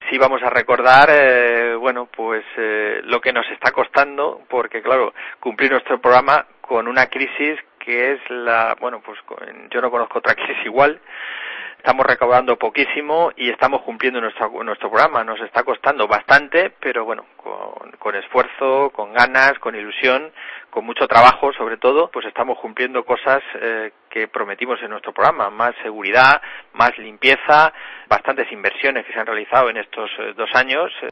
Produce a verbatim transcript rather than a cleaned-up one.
sí vamos a recordar, eh, bueno, pues eh, lo que nos está costando, porque claro, cumplir nuestro programa con una crisis que es la, bueno, pues yo no conozco otra crisis igual. Estamos recaudando poquísimo y estamos cumpliendo nuestro, nuestro programa. Nos está costando bastante, pero bueno, con, con esfuerzo, con ganas, con ilusión, con mucho trabajo sobre todo, pues estamos cumpliendo cosas eh, que prometimos en nuestro programa. Más seguridad, más limpieza, bastantes inversiones que se han realizado en estos eh, dos años.